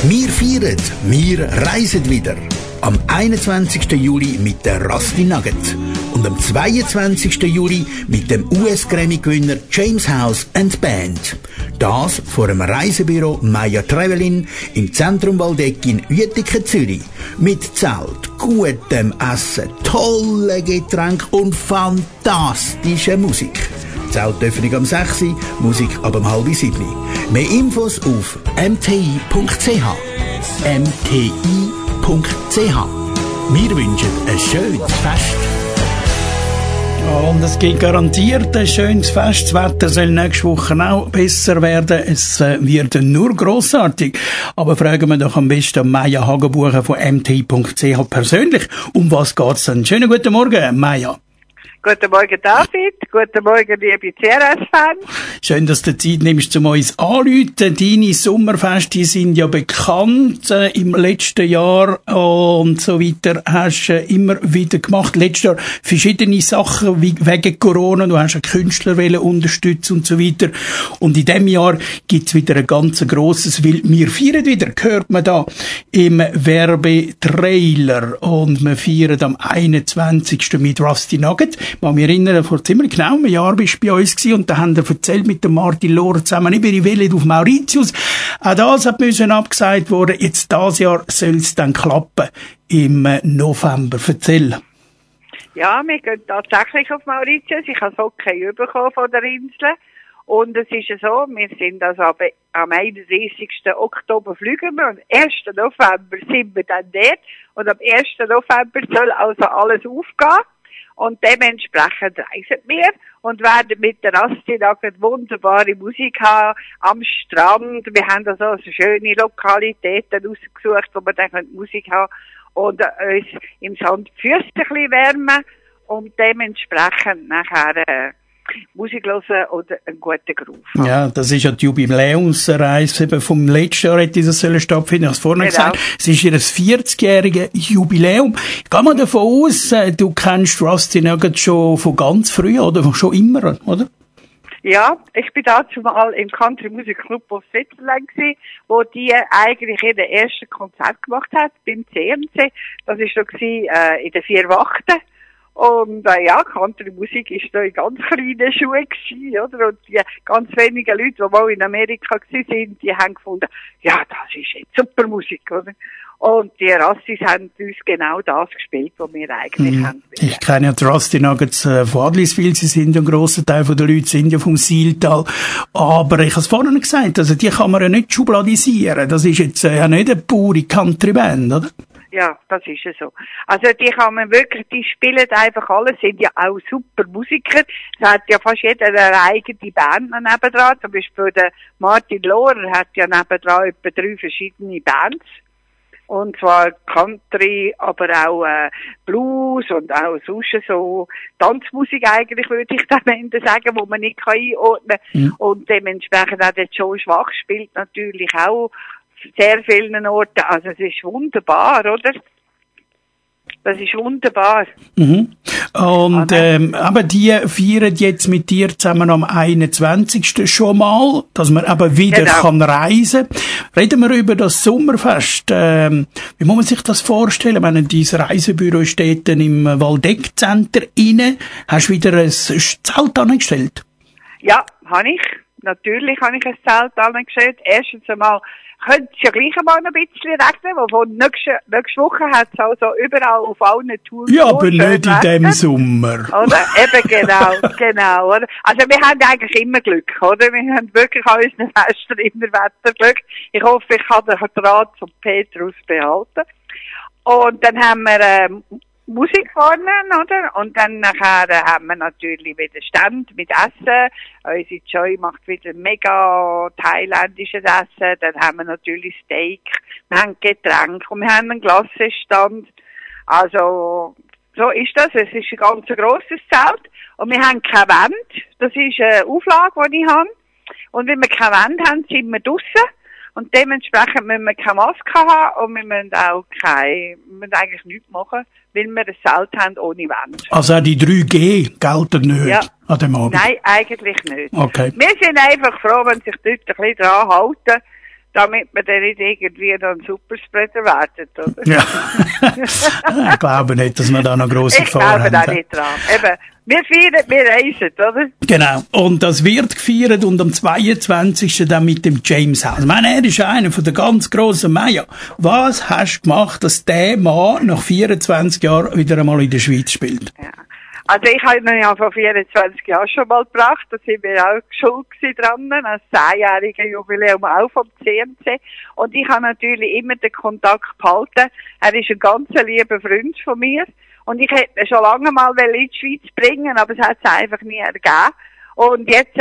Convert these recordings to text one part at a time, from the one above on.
Wir feiern, wir reisen wieder. Am 21. Juli mit der Rusty Nugget und am 22. Juli mit dem US-Grammy-Gewinner James House and Band. Das vor dem Reisebüro Maya Travelin im Zentrum Waldeck in Uetingen, Zürich. Mit Zelt, gutem Essen, tollen Getränken und fantastischer Musik. Zeltöffnung am 6 Uhr, Musik ab um 6:30. Mehr Infos auf mti.ch. mti.ch. Wir wünschen ein schönes Fest. Und es gibt garantiert ein schönes Fest. Das Wetter soll nächste Woche auch besser werden. Es wird nur grossartig. Aber fragen wir doch am besten Maja Hagenbucher von mti.ch persönlich. Um was geht's denn? Schönen guten Morgen, Maja. Guten Morgen, David. Guten Morgen, liebe CRS-Fans. Schön, dass du Zeit nimmst, um uns anzurufen. Deine Sommerfeste sind ja bekannt. Im letzten Jahr und so weiter hast du immer wieder gemacht. Letztes Jahr verschiedene Sachen wegen Corona. Du hast einen Künstler unterstützen und so weiter. Und in diesem Jahr gibt's wieder ein ganz grosses, weil wir feiern wieder, hört man da im Werbetrailer. Und wir feiern am 21. mit Rusty Nugget. Ich kann mich erinnern, vor ziemlich genau einem Jahr bist du bei uns gewesen und da haben wir erzählt mit dem Martin Lohr zusammen über die Welle auf Mauritius. Auch das müssen abgesagt worden. Jetzt dieses Jahr soll es dann klappen im November. Erzähl. Ja, wir gehen tatsächlich auf Mauritius. Ich habe Socken bekommen von der Insel. Und es ist so, wir sind also am 31. Oktober fliegen wir und am 1. November sind wir dann dort. Und am 1. November soll also alles aufgehen. Und dementsprechend reisen wir und werden mit der Rusty Nugget wunderbare Musik haben am Strand. Wir haben da so schöne Lokalitäten ausgesucht, wo wir dann Musik haben und uns im Sand die Füße ein bisschen wärmen und dementsprechend nachher Musik hören oder einen guten Groove haben. Ja, das ist ja die Jubiläumsreise eben vom letzten Jahr, hätte das stattfinden. Ich habe es vorhin gesagt. Es ist ihr 40-jähriges Jubiläum. Ich gehe mal davon aus, du kennst Rusty Nugget schon von ganz früh oder schon immer, oder? Ja, ich bin dazu mal im Country Music Club auf Switzerland gewesen, wo die eigentlich ihr erstes Konzert gemacht hat beim CMC. Das war so in den 4 Wachten. Und ja, Country-Musik ist da in ganz kleinen Schuhen gewesen, oder? Und die ganz wenigen Leute, die mal in Amerika waren, die haben gefunden, ja, das ist jetzt super Musik, oder? Und die Rusties haben uns genau das gespielt, was wir eigentlich haben. Ich kenne ja die Rusty Nuggets von Adliswil, sie sind ja ein grosser Teil der Leute, sind ja vom Siltal. Aber ich habe es vorhin gesagt, also die kann man ja nicht schubladisieren. Das ist jetzt ja nicht eine pure Country-Band, oder? Ja, das ist ja so. Also die kann man wirklich, die spielen einfach alles, sind ja auch super Musiker. Es hat ja fast jeder eine eigene Band nebendran. Zum Beispiel der Martin Lohrer hat ja nebendran etwa 3 verschiedene Bands. Und zwar Country, aber auch Blues und auch sonst so Tanzmusik eigentlich, würde ich am Ende sagen, wo man nicht einordnen kann. Ja. Und dementsprechend auch der Joe Schwach spielt natürlich auch sehr vielen Orten. Also es ist wunderbar, oder? Das ist wunderbar. Mhm. Und aber die feiern jetzt mit dir zusammen am 21. schon mal, dass man aber wieder kann reisen. Reden wir über das Sommerfest. Wie muss man sich das vorstellen, wenn dein Reisebüro steht im Waldeck Center inne? Hast du wieder ein Zelt angestellt? Ja, habe ich. Natürlich habe ich ein Zelt angestellt. Erstens einmal könnte es ja gleich einmal ein bisschen regnen, weil von nächste Woche hat es also überall auf allen Touren. Ja, aber nicht in dem Sommer. Oder? Eben, genau, oder? Also wir haben eigentlich immer Glück, oder? Wir haben wirklich an unseren Festen immer Wetterglück. Ich hoffe, ich kann den Draht von Petrus behalten. Und dann haben wir Musik vorne, oder? Und dann nachher haben wir natürlich wieder Stand mit Essen. Unsere Joy macht wieder mega thailändisches Essen. Dann haben wir natürlich Steak. Wir haben Getränke und wir haben einen Glassestand. Also, so ist das. Es ist ein ganz grosses Zelt. Und wir haben keine Wand. Das ist eine Auflage, die ich habe. Und wenn wir keine Wand haben, sind wir draussen. Und dementsprechend müssen wir keine Maske haben und wir müssen auch eigentlich nichts machen, weil wir ein Zelt haben ohne Wand. Also auch die 3G gelten nicht an dem Abend? Nein, eigentlich nicht. Okay. Wir sind einfach froh, wenn sich die Leute ein bisschen dran halten, damit man dann nicht irgendwie noch ein Superspreader werden, oder? Ja. Ich glaube nicht, dass wir da noch grosse Gefahr haben. Ich glaube auch nicht dran. Eben, wir feiern, wir reisen, oder? Genau. Und das wird gefeiert und am 22. dann mit dem James House. Ich meine, er ist einer von den ganz grossen Meier. Was hast du gemacht, dass der Mann nach 24 Jahren wieder einmal in der Schweiz spielt? Ja. Also ich habe ihn ja vor 24 Jahren schon mal gebracht, da sind wir auch schuld dran, als 10-jähriges Jubiläum auch vom CMC. Und ich habe natürlich immer den Kontakt behalten. Er ist ein ganz lieber Freund von mir. Und ich hätte ihn schon lange mal in die Schweiz bringen, aber es hat es einfach nie ergeben. Und jetzt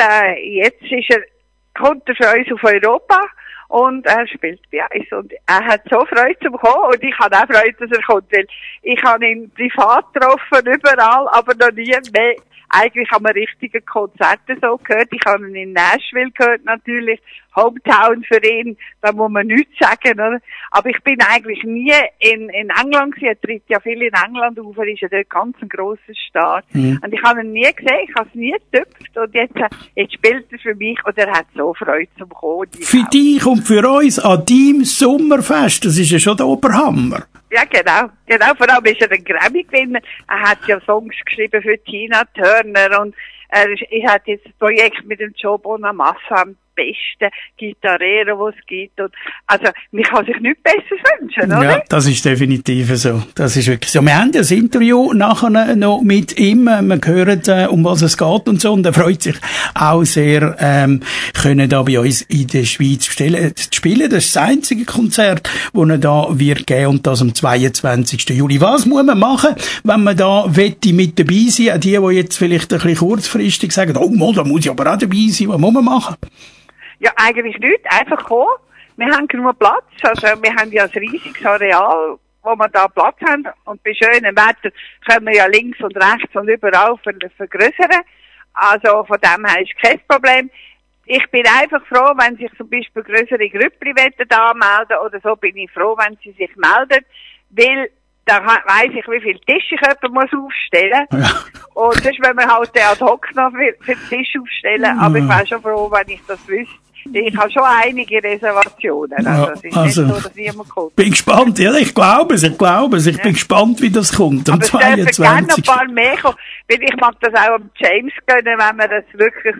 kommt er für uns auf Europa. Und er spielt bei uns. Und er hat so Freude zum Kommen. Und ich habe auch Freude, dass er kommt. Weil ich habe ihn privat getroffen, überall, aber noch nie mehr. Eigentlich haben wir richtige Konzerte so gehört. Ich habe ihn in Nashville gehört, natürlich. Hometown für ihn. Da muss man nichts sagen, oder? Aber ich bin eigentlich nie in England gewesen. Er tritt ja viel in England auf. Er ist ja dort ganz ein grosser Star. Und ich habe ihn nie gesehen. Ich habe es nie getüpft. Und jetzt spielt er für mich. Und er hat so Freude zum Kommen. Für dich und für uns an deinem Sommerfest. Das ist ja schon der Oberhammer. Ja, genau. Vor allem ist er ein Grammy-Gewinner. Er hat ja Songs geschrieben für Tina Turner und er hat jetzt ein Projekt mit dem Joe Bonamassa, am besten Gitarrero, was es gibt. Und, also, man kann sich nichts Besseres wünschen, oder? Ja, das ist definitiv so. Das ist wirklich so. Wir haben ja das Interview nachher noch mit ihm. Wir hören, um was es geht und so. Und er freut sich auch sehr, können da bei uns in der Schweiz spielen. Das ist das einzige Konzert, das er da wird geben. Und das am 22. Juli. Was muss man machen, wenn man da wette mit dabei sein? Auch die jetzt vielleicht ein bisschen kurzfristig sagen, oh, mal, da muss ich aber auch dabei sein. Was muss man machen? Ja, eigentlich nicht. Einfach kommen. Wir haben genug Platz. Also, wir haben ja ein riesiges Areal, wo wir da Platz haben. Und bei schönem Wetter können wir ja links und rechts und überall vergrößern. Also, von dem her ist kein Problem. Ich bin einfach froh, wenn sich zum Beispiel größere Grüppli anmelden oder so, bin ich froh, wenn sie sich melden. Weil, da weiss ich, wie viele Tische jemand muss aufstellen. Ja. Und sonst müssen wir halt den ad hoc noch für den Tisch aufstellen. Aber ich wäre schon froh, wenn ich das wüsste. Ich habe schon einige Reservationen. Also, es ist nicht so, dass niemand kommt. Bin gespannt. Ja, ich glaube es. Ich bin gespannt, wie das kommt. Am 22. Es dürfen gerne noch ein paar mehr kommen. Weil ich mag das auch am James gönnen, wenn wir das wirklich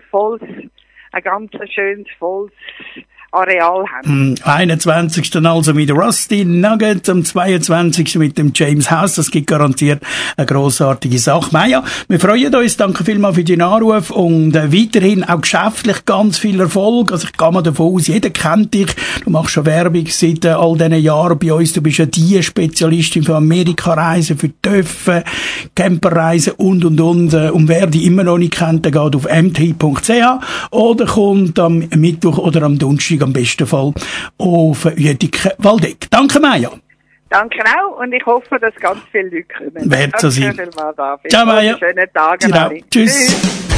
ein ganz schönes, volles Areal haben. 21. also mit Rusty Nugget, am 22. mit dem James House. Das gibt garantiert eine grossartige Sache. Maja, wir freuen uns. Danke vielmals für deinen Anruf und weiterhin auch geschäftlich ganz viel Erfolg. Also ich gehe mal davon aus, jeder kennt dich. Du machst schon Werbung seit all diesen Jahren bei uns. Du bist ja die Spezialistin für Amerika-Reisen, für Töpfe, Camperreisen und. Und wer dich immer noch nicht kennt, der geht auf mt.ch oder kommt am Mittwoch oder am Donnerstag am besten Fall auf Uetike Waldeck. Danke, Maja. Danke auch und ich hoffe, dass ganz viele Leute kommen. Wird so sein. Ciao, Maja. Schönen Tag. Genau. Tschüss.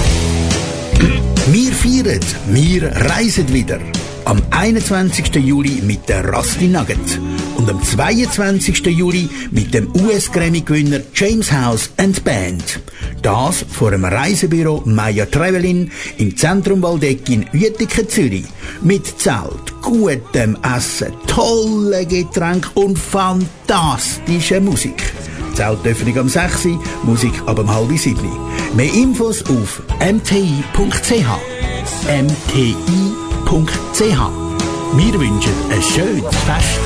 Wir feiern, wir reisen wieder. Am 21. Juli mit der Rusty Nugget und am 22. Juli mit dem US-Grammy-Gewinner James House and Band. Das vor einem Reisebüro Maya Travelin im Zentrum Waldeck in Uetike, Zürich. Mit Zelt, gutem Essen, tollen Getränken und fantastischer Musik. Zeltöffnung am 6 Uhr, Musik ab um 6:30. Mehr Infos auf mti.ch. mti.ch. Wir wünschen ein schönes Fest.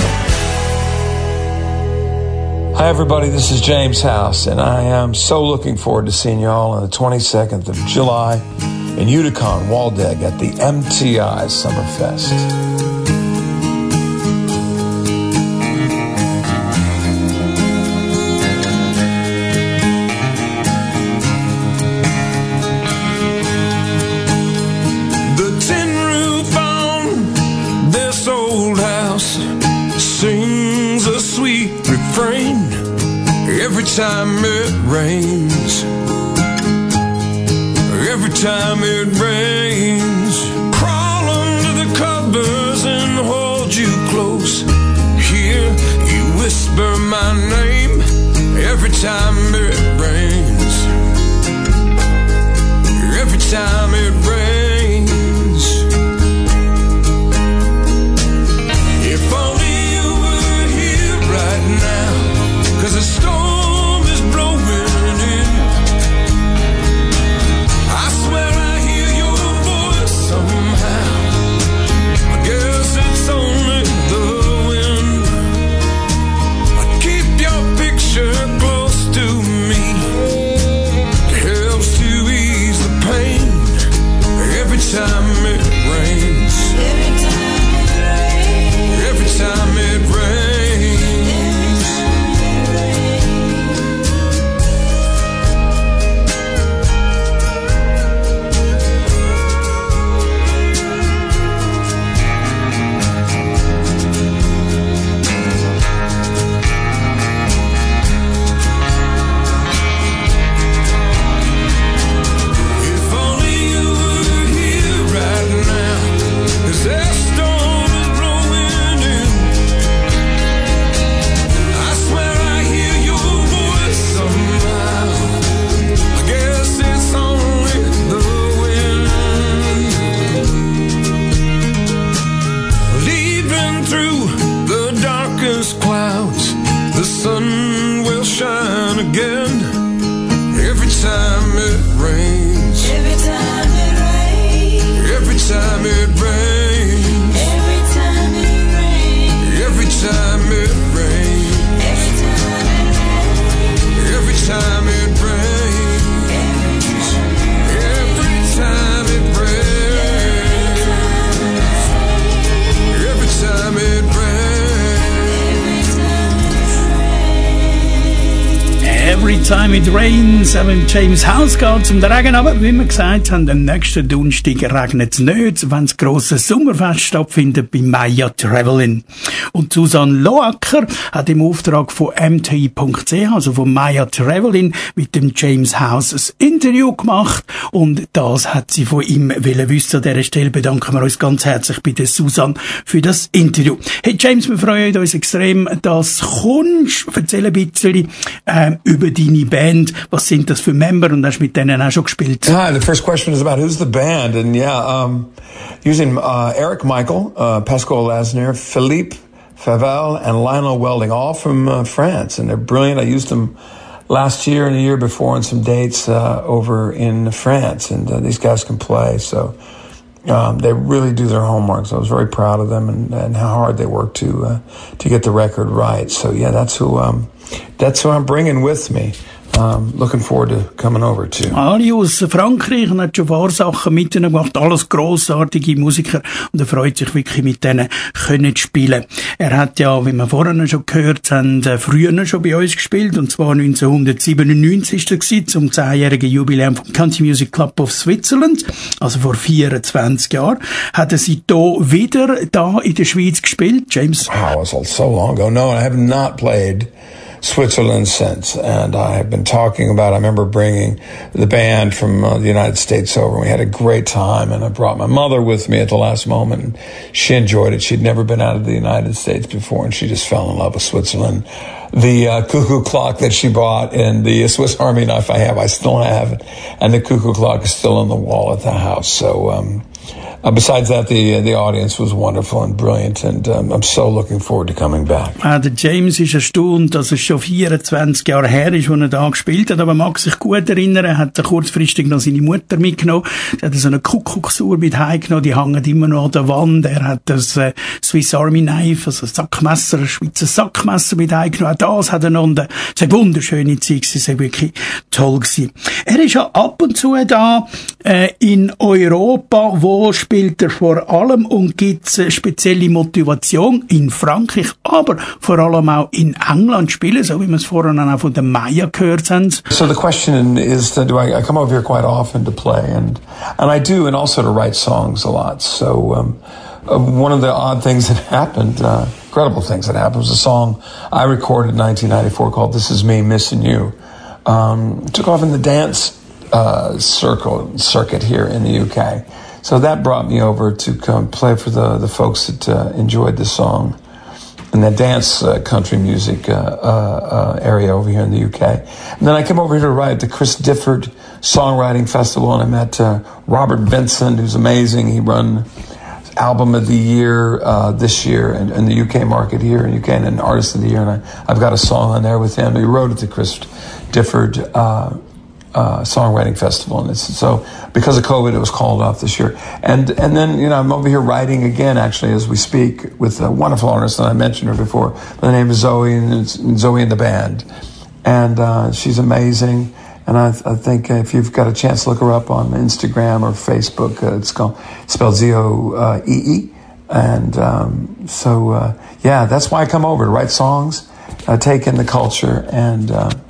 Hi everybody, this is James House and I am so looking forward to seeing you all on the 22nd of July in Utica, Waldeck at the MTI Summerfest. Every time it rains, every time it rains, crawl under the covers and hold you close. Hear you whisper my name every time it rains, every time it rains. Time mit Rains, mit James House geht zum Regen, aber wie wir gesagt haben, am nächsten Donnerstag regnet es nicht, wenn das grosse Sommerfest stattfindet bei Maya Travelin. Und Susanne Loacker hat im Auftrag von mti.ch, also von Maya Travelin, mit dem James House ein Interview gemacht und das hat sie von ihm wissen. An dieser Stelle bedanken wir uns ganz herzlich bei der Susanne für das Interview. Hey James, wir freuen uns extrem, dass du kommst. Erzähl ein bisschen über deine Band. Was sind das für Member und hast mit denen auch schon gespielt? Hi, the first question is about who's the band. And using Eric Michael, Pascal Lasner, Philippe Favel, and Lionel Welding, all from France. And they're brilliant. I used them last year and the year before on some dates over in France. And these guys can play, so they really do their homework. So I was very proud of them and how hard they work to get the record right. So yeah, that's who I'm bringing with me. Looking forward to coming over to. Alle aus Frankreich und hat schon ein paar Sachen mit ihnen gemacht. Alles grossartige Musiker. Und er freut sich wirklich, mit denen können zu spielen. Er hat ja, wie wir vorhin schon gehört haben, früher schon bei uns gespielt. Und zwar 1997 war das, zum 10-jährigen Jubiläum vom Country Music Club of Switzerland. Also vor 24 Jahren. Hat er sie wieder da in der Schweiz gespielt, James? Wow, it was so long ago. No, I have not played Switzerland since, and I have been talking about, I remember bringing the band from the United States over, and we had a great time, and I brought my mother with me at the last moment, and she enjoyed it. She'd never been out of the United States before, and she just fell in love with Switzerland. The cuckoo clock that she bought and the Swiss Army knife I still have it, and the cuckoo clock is still on the wall at the house. So besides that, the audience was wonderful and brilliant, and I'm so looking forward to coming back. Der James ist erstaunt, dass es schon 24 Jahre her ist, als er da gespielt hat, aber mag sich gut erinnern, er hat kurzfristig noch seine Mutter mitgenommen, er hat so eine Kuckucksuhr mit heimgenommen, die hängen immer noch an der Wand, er hat das Swiss Army Knife, also Sackmesser, ein Schweizer Sackmesser mit heimgenommen, auch das hat er noch, es war eine wunderschöne Zeit, es war wirklich toll gewesen. Er ist ja ab und zu da in Europa, wo spielt er vor allem und gibt es spezielle Motivation in Frankreich, aber vor allem auch in England spielen, so wie wir es vorhin auch von der Maya gehört haben. So the question is, do I come over here quite often to play, and I do, and also to write songs a lot. So one of the odd things that happened, incredible things that happened, was a song I recorded in 1994 called "This Is Me Missing You." Took off in the dance circuit here in the UK. So that brought me over to come play for the folks that enjoyed the song in the dance country music area over here in the UK. And then I came over here to write at the Chris Difford Songwriting Festival, and I met Robert Vincent, who's amazing. He won Album of the Year this year in the UK market here in UK, and an Artist of the Year. And I've got a song on there with him. He wrote at the Chris Difford Songwriting Festival, and so because of COVID, it was called off this year. And then I'm over here writing again, actually, as we speak, with a wonderful artist, and I mentioned her before. Her name is Zoe, and it's Zoe in the band, and she's amazing. And I think if you've got a chance, look her up on Instagram or Facebook. It's spelled Zoee, and yeah, that's why I come over to write songs, take in the culture, and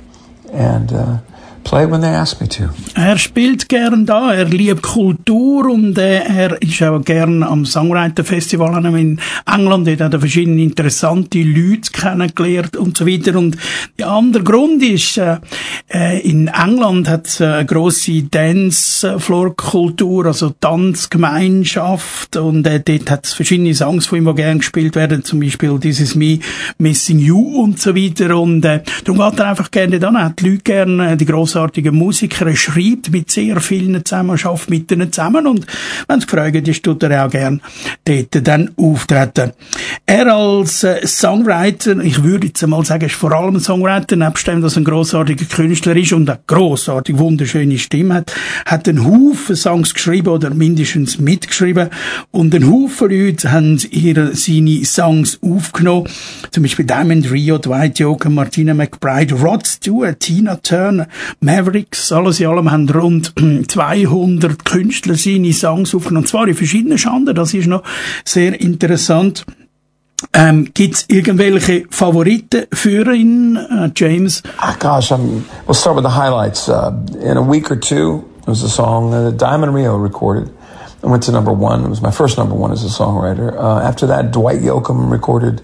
play when they ask me to. Er spielt gern da, er liebt Kultur und er ist auch gern am Songwriter Festival in England, dort hat er verschiedene interessante Leute kennengelernt und so weiter. Und der andere Grund ist, in England hat es eine grosse Dance-Floor-Kultur, also Tanzgemeinschaft, und dort hat es verschiedene Songs von ihm, die gern gespielt werden, zum Beispiel This Is Me Missing You und so weiter. Und darum geht er einfach gerne da, er hat die Leute gerne, die grossartigen Musiker, er schreibt mit sehr vielen zusammen, schafft mit ihnen zusammen, und wenn es gefragt ist, tut er auch gern dort dann auftreten. Er als Songwriter, ich würde jetzt einmal sagen, ist vor allem ein Songwriter, nebst dem, dass er ein grossartiger Künstler ist und eine grossartig wunderschöne Stimme hat einen Haufen Songs geschrieben oder mindestens mitgeschrieben, und ein Haufen Leute haben seine Songs aufgenommen, zum Beispiel Diamond Rio, Dwight Yoakam, Martina McBride, Rod Stewart, Tina Turner, Mavericks, alles in allem haben rund 200 Künstler seine Songs aufgenommen, und zwar in verschiedenen Genres, das ist noch sehr interessant. Gibt's irgendwelche Favoriten für ihn, James? Gosh, we'll start with the highlights. In a week or two, it was a song that Diamond Rio recorded. It went to number one. It was my first number one as a songwriter. After that, Dwight Yoakam recorded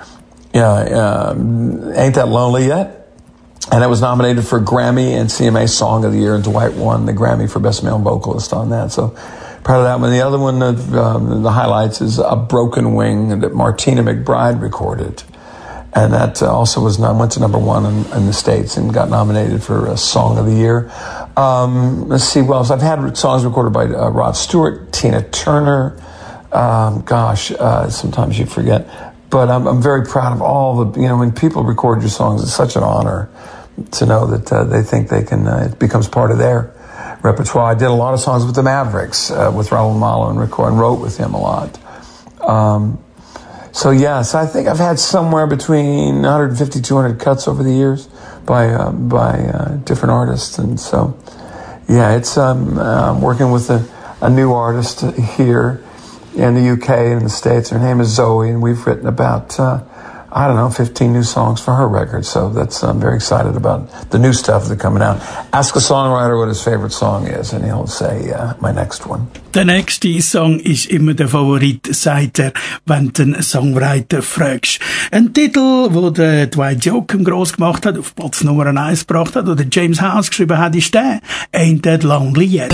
Ain't That Lonely Yet? And it was nominated for Grammy and CMA Song of the Year, and Dwight won the Grammy for Best Male Vocalist on that. So proud of that one. The other one, the highlights, is A Broken Wing that Martina McBride recorded. And that also went to number one in the States and got nominated for Song of the Year. Let's see what else. I've had songs recorded by Rod Stewart, Tina Turner. Sometimes you forget. But I'm very proud of all the, when people record your songs, it's such an honor to know that they think they can, it becomes part of their repertoire. I did a lot of songs with the Mavericks, with Raul Malo and wrote with him a lot. So I think I've had somewhere between 150, 200 cuts over the years by different artists. And so, it's, I'm working with a new artist here in the UK and in the States. Her name is Zoe, and we've written about, 15 new songs for her record. So I'm very excited about the new stuff that's coming out. Ask a songwriter what his favorite song is, and he'll say, my next one. Der nächste Song ist immer der Favorit, sagt er, wenn du einen Songwriter fragst. Ein Titel, wo der Dwight Yoakam gross gemacht hat, auf Platz Nummer 1 gebracht hat, oder James House geschrieben hat, ist der Ain't That Lonely Yet.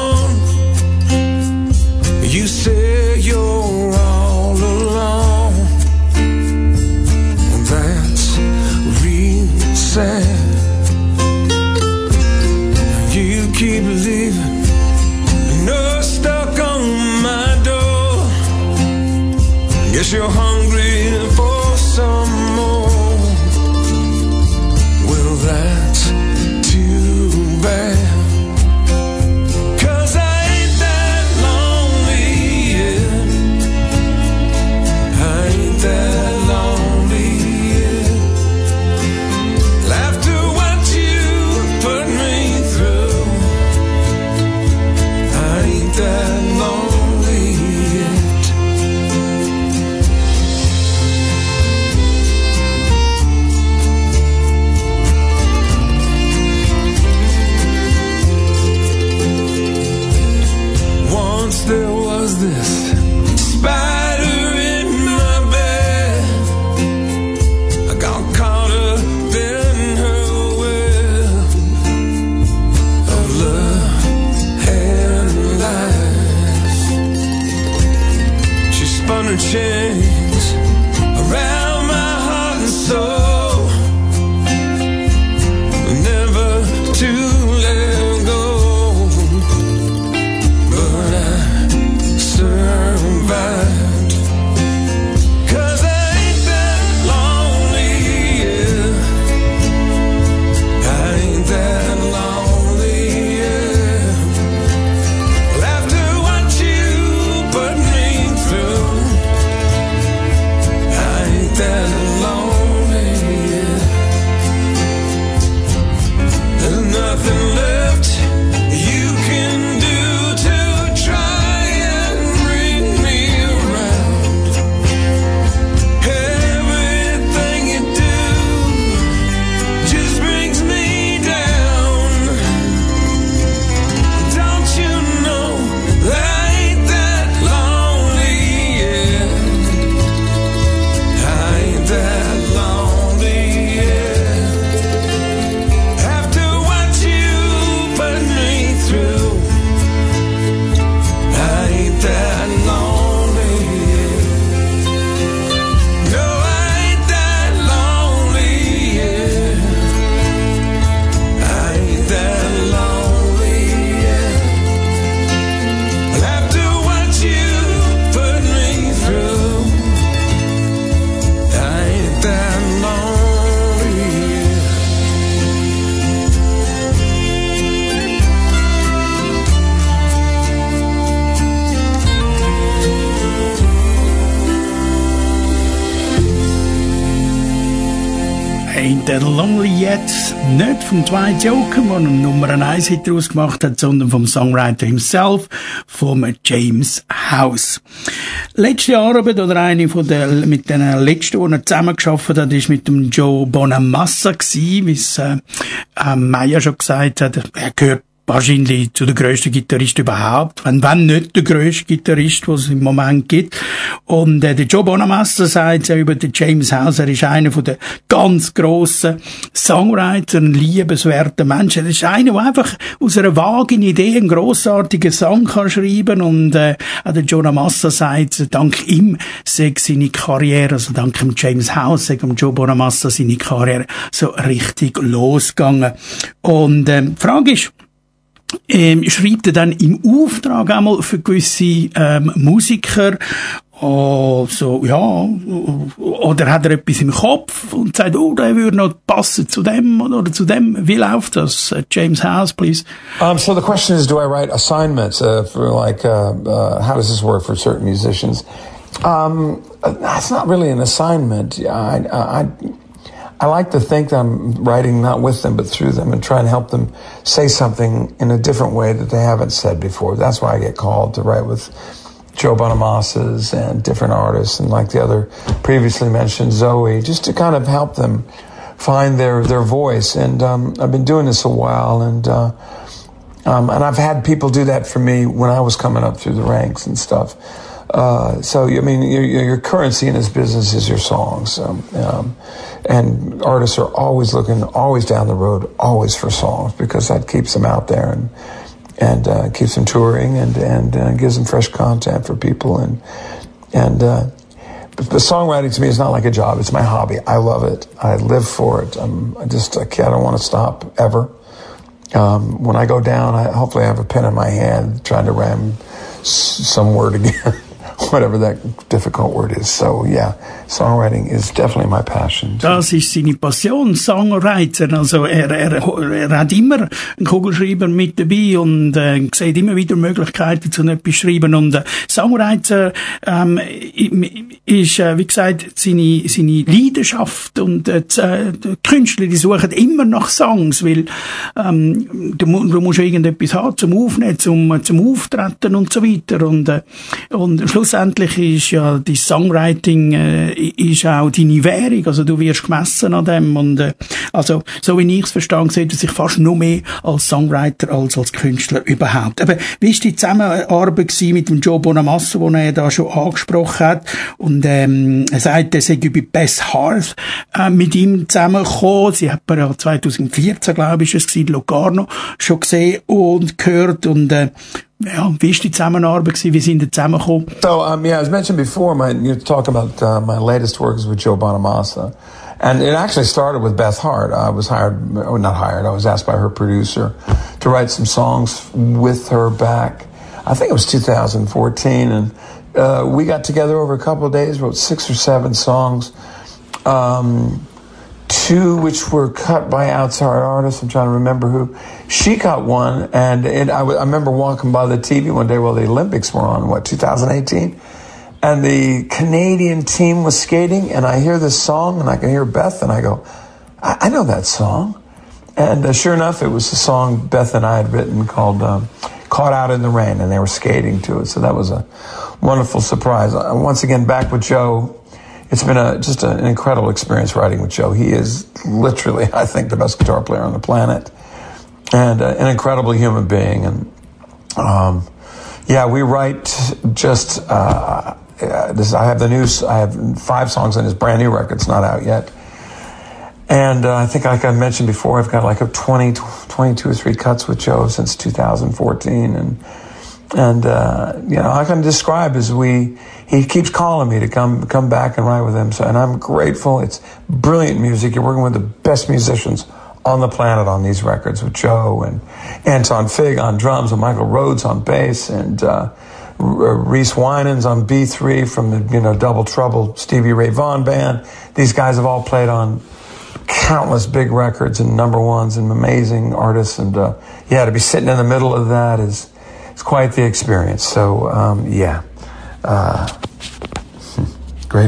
You say you're all alone. Lonely Yet, nicht vom Dwight Yoakam, der einen Nummer 1 Hit daraus gemacht hat, sondern vom Songwriter himself, vom James House. Letzte Jahr, oder eine von der, mit den letzten, die er zusammengearbeitet hat, ist mit dem Joe Bonamassa gewesen, wie es, Meyer schon gesagt hat. Er gehört wahrscheinlich zu der grössten Gitarrist überhaupt, wenn nicht der grösste Gitarrist, was es im Moment gibt. Und der Joe Bonamassa sagt ja über den James House, er ist einer von den ganz grossen Songwriter, ein liebenswerter Mensch. Er ist einer, der einfach aus einer vagen Idee einen grossartigen Song kann schreiben. Und der Joe Bonamassa sagt, dank ihm sei seine Karriere, also dank dem James House, sei dem Joe Bonamassa seine Karriere so richtig losgegangen. Und die Frage ist, schreibt er dann im Auftrag einmal für gewisse Musiker, so, ja, oder hat er etwas im Kopf und sagt, oh, der würde noch passen zu dem oder zu dem. Wie läuft das? James House, please. So the question is, do I write assignments for like, how does this work for certain musicians? It's not really an assignment. I like to think that I'm writing not with them, but through them and try and help them say something in a different way that they haven't said before. That's why I get called to write with Joe Bonamassas and different artists and like the other previously mentioned Zoe, just to kind of help them find their voice. And I've been doing this a while, and I've had people do that for me when I was coming up through the ranks and stuff. So, I mean, your currency in this business is your songs. And artists are always looking, always down the road, always for songs, because that keeps them out there and keeps them touring and gives them fresh content for people. And the songwriting to me is not like a job. It's my hobby. I love it. I live for it. I don't want to stop ever. When I go down, hopefully I have a pen in my hand trying to ram some word again. Whatever that difficult word is. So, yeah, songwriting is definitely my passion. Das ist seine Passion, Songwriter. Also, er hat immer einen Kugelschreiber mit dabei und sieht immer wieder Möglichkeiten zu etwas schreiben. Und Songwriter ist, wie gesagt, seine Leidenschaft. Und die Künstler, die suchen immer nach Songs, weil du musst irgendetwas haben zum Aufnehmen, zum Auftreten und so weiter. Und schlussendlich ist ja die Songwriting ist auch deine Währung, also du wirst gemessen an dem und also so wie ich es verstehe, sieht er sich fast noch mehr als Songwriter als Künstler überhaupt. Aber wie ist die Zusammenarbeit mit dem Joe Bonamassa, den er da schon angesprochen hat, und er sagt, er sei bei Beth Hart mit ihm zusammengekommen. Sie hat ja 2014, glaube ich, ist es gewesen, Locarno schon gesehen und gehört und ja, wie ist die Zusammenarbeit gewesen? Wie sind die zusammengekommen? So, yeah, as mentioned before, you're talking about my latest work is with Joe Bonamassa. And it actually started with Beth Hart. I was I was asked by her producer to write some songs with her back. I think it was 2014. And we got together over a couple of days, wrote 6 or 7 songs. 2 which were cut by outside artists. I'm trying to remember who. She cut one, and I remember walking by the TV one day while the Olympics were on, 2018? And the Canadian team was skating, and I hear this song, and I can hear Beth, and I go, I know that song. And sure enough, it was a song Beth and I had written called Caught Out in the Rain, and they were skating to it. So that was a wonderful surprise. Once again, back with Joe. It's been just an incredible experience writing with Joe. He is literally, I think, the best guitar player on the planet, and an incredible human being. And yeah, we write just this. I have the news. I have 5 songs on his brand new record. It's not out yet. And I think, like I mentioned before, I've got like 22 or 3 cuts with Joe since 2014, and you know, I can describe as he keeps calling me to come back and write with him. So, and I'm grateful. It's brilliant music. You're working with the best musicians on the planet on these records with Joe and Anton Fig on drums and Michael Rhodes on bass and Reese Winans on B3 from the Double Trouble Stevie Ray Vaughan band. These guys have all played on countless big records and number ones and amazing artists. And yeah, to be sitting in the middle of that is quite the experience. So yeah. Grateful.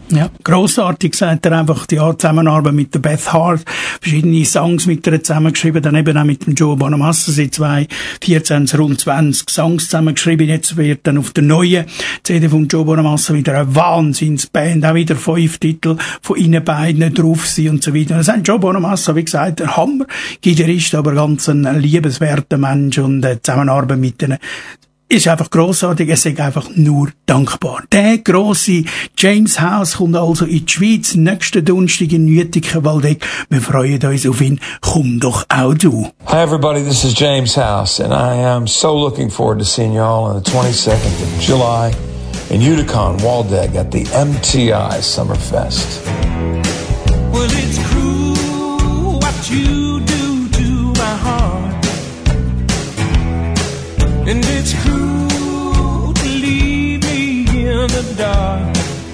Ja, grossartig, sagt er einfach, die Zusammenarbeit mit der Beth Hart, verschiedene Songs mit ihr zusammengeschrieben, dann eben auch mit dem Joe Bonamassa, seit 2014 rund 20 Songs zusammengeschrieben, jetzt wird dann auf der neuen CD von Joe Bonamassa wieder eine Wahnsinnsband, auch wieder 5 Titel von ihnen beiden drauf sind und so weiter. Das ist Joe Bonamassa, wie gesagt, ein Hammer-Gitarrist, aber ganz ein liebenswerter Mensch und Zusammenarbeit mit ihnen ist einfach grossartig, es ist einfach nur dankbar. Der grosse James House kommt also in die Schweiz, nächsten Donnerstag in Nüetiken-Waldeck. Wir freuen uns auf ihn. Komm doch auch du. Hi everybody, this is James House, and I am so looking forward to seeing you all on the 22nd of July in Utica, Waldeck at the MTI Summerfest. Well, it's cruel what you do to my heart. And it's cruel to leave me in the dark.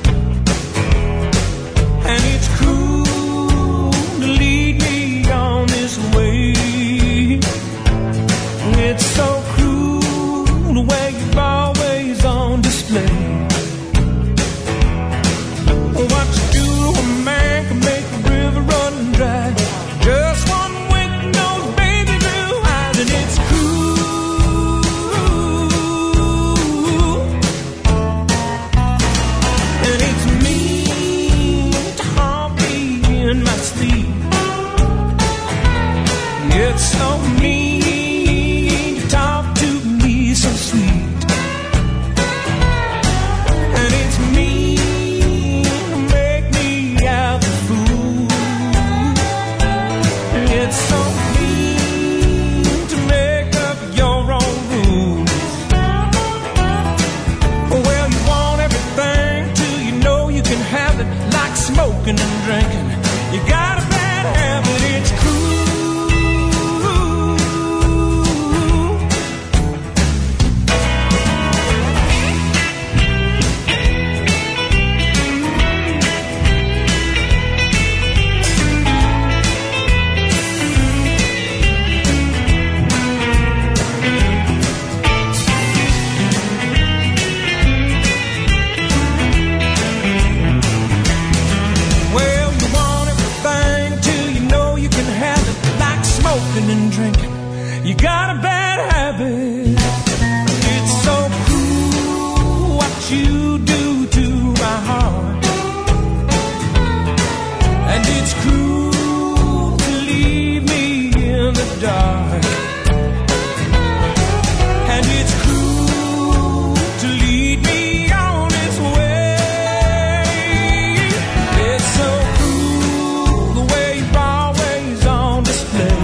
And it's cruel to lead me on this way. It's so cruel the way you're always on display. What you do to a man can make a river run dry. Just one wink knows baby blue eyes. And it's cruel. It's so mean to talk to me so sweet. And it's mean to make me out the fool. It's so mean to make up your own rules. Well, you want everything till you know you can have it, like smoking and drinking. You got a bad habit, it's cruel. And drinking, you got a bad habit. It's so cruel what you do to my heart. And it's cruel to leave me in the dark. And it's cruel to lead me on its way. It's so cruel the way you're always on display.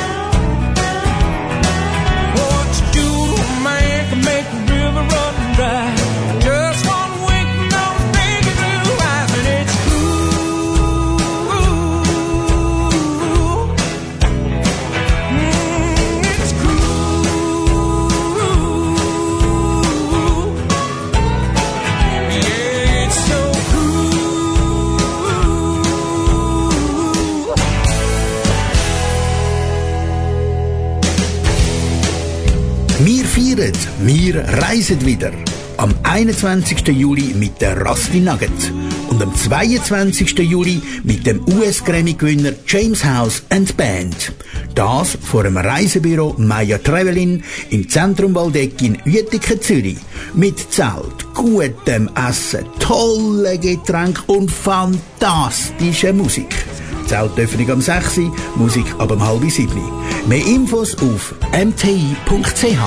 Wir reisen wieder. Am 21. Juli mit der Rusty Nugget und am 22. Juli mit dem US-Grammy-Gewinner James House and Band. Das vor dem Reisebüro Maya Travelin im Zentrum Waldeck in Uetiken, Zürich. Mit Zelt, gutem Essen, tollen Getränken und fantastischer Musik. Zeltöffnung am 6 Uhr, Musik ab um 6:30. Mehr Infos auf mti.ch.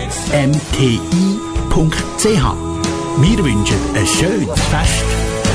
mti.ch. Wir wünschen ein schönes Fest.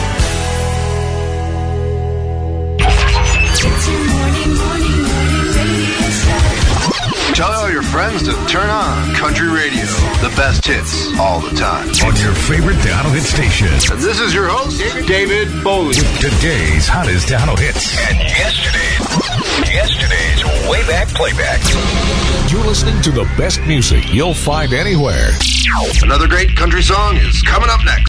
Tell all your friends to turn on Country Radio. The best hits all the time. On your favorite Downhill Hit station. And this is your host, David Bowie. With today's hottest Downhill hits. And yesterday's way back playback. You're listening to the best music you'll find anywhere. Another great country song is coming up next.